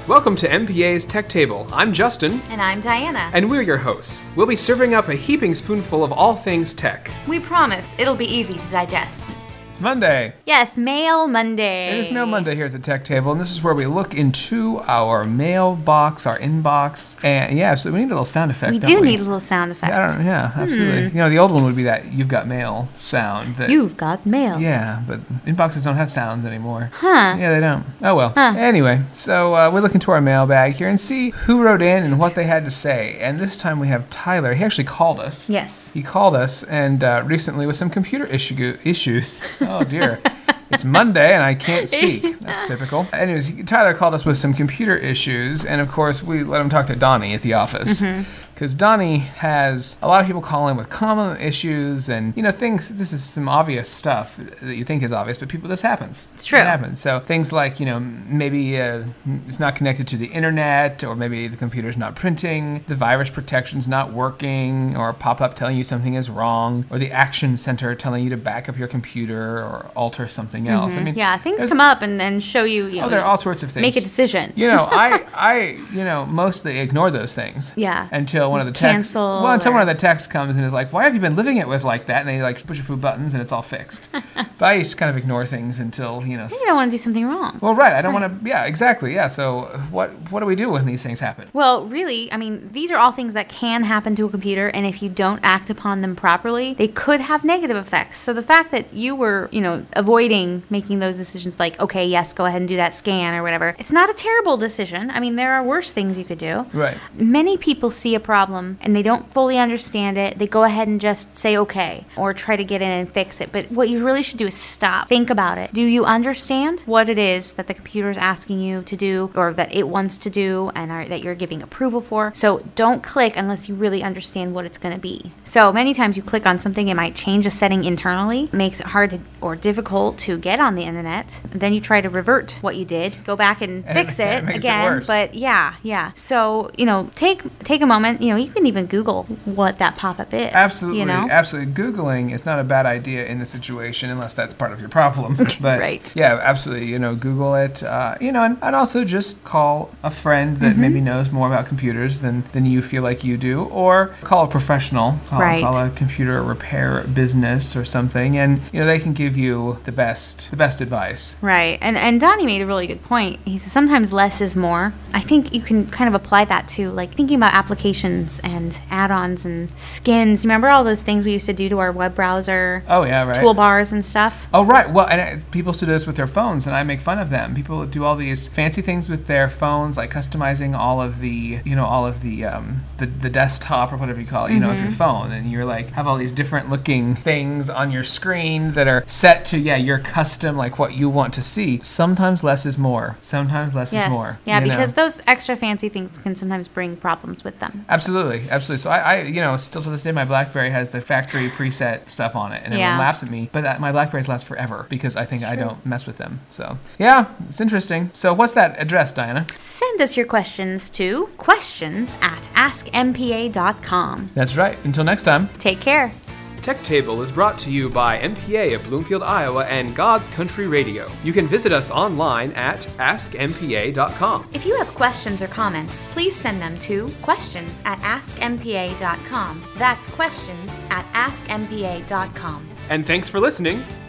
Welcome to MPA's Tech Table. I'm Justin. And I'm Diana. And we're your hosts. We'll be serving up a heaping spoonful of all things tech. We promise it'll be easy to digest. It's Monday. Yes, Mail Monday. It is Mail Monday here at the Tech Table, and this is where we look into our mailbox, our inbox, and yeah, so we need a little sound effect. We do need a little sound effect. Yeah, absolutely. You know, the old one would be that "You've got mail" sound. You've got mail. Yeah, but inboxes don't have sounds anymore. Huh. Yeah, they don't. Oh well. Huh. Anyway, so we look into our mailbag here and see who wrote in and what they had to say. And this time we have Tyler. He actually called us. Yes. He called us and recently with some computer issues. Oh dear. It's Monday and I can't speak. That's typical. Anyways, Tyler called us with some computer issues, and of course we let him talk to Donnie at the office. Because Donnie has a lot of people call in with common issues and, you know, things, this is some obvious stuff that you think is obvious, but this happens. It's true. It happens. So things like, you know, maybe it's not connected to the internet, or maybe the computer's not printing, the virus protection's not working, or a pop-up telling you something is wrong, or the action center telling you to back up your computer or alter something else. I mean, yeah, things come up and then show you, there are all sorts of things. Make a decision. You know, I mostly ignore those things. Yeah. Until one of the texts. Cancel. Until one of the texts comes and is like, "Why have you been living it with like that?" And they like push a few buttons and it's all fixed. But I used to kind of ignore things until You don't want to do something wrong. Well, right. I don't want to. Yeah, exactly. Yeah. So what do we do when these things happen? Well, really, I mean, these are all things that can happen to a computer, and if you don't act upon them properly, they could have negative effects. So the fact that you were, avoiding making those decisions, like, okay, yes, go ahead and do that scan or whatever, it's not a terrible decision. I mean, there are worse things you could do. Right. Many people see a problem and they don't fully understand it. They go ahead and just say okay or try to get in and fix it. But what you really should do is stop. Think about it. Do you understand what it is that the computer is asking you to do, or that it wants to do, and that you're giving approval for? So don't click unless you really understand what it's going to be. So many times you click on something, it might change a setting internally. It makes it hard or difficult to get on the internet. Then you try to revert what you did, go back and fix it again. But yeah. So, take a moment. You can even Google what that pop-up is. Absolutely. Absolutely. Googling is not a bad idea in this situation unless that's part of your problem. But right. Yeah, absolutely. Google it. And also just call a friend that maybe knows more about computers than you feel like you do, or call a professional. Call a computer repair business or something, and they can give you the best advice. Right. And Donnie made a really good point. He says sometimes less is more. I think you can kind of apply that to, like, thinking about applications and add-ons and skins. Remember all those things we used to do to our web browser? Oh, yeah, right. Toolbars and stuff? Oh, right. Well, and people still do this with their phones, and I make fun of them. People do all these fancy things with their phones, like customizing all of the desktop or whatever you call it, of your phone. And you're like, have all these different looking things on your screen that are set to, your custom, like what you want to see. Sometimes less is more. Sometimes less is more. Yeah, because those extra fancy things can sometimes bring problems with them. Absolutely. So I still to this day, my BlackBerry has the factory preset stuff on it, and everyone laughs at me. But my BlackBerries last forever because I think I don't mess with them. So yeah, it's interesting. So what's that address, Diana? Send us your questions to questions@askmpa.com. That's right. Until next time. Take care. Tech Table is brought to you by MPA of Bloomfield, Iowa, and God's Country Radio. You can visit us online at askmpa.com. If you have questions or comments, please send them to questions@askmpa.com. That's questions@askmpa.com. And thanks for listening.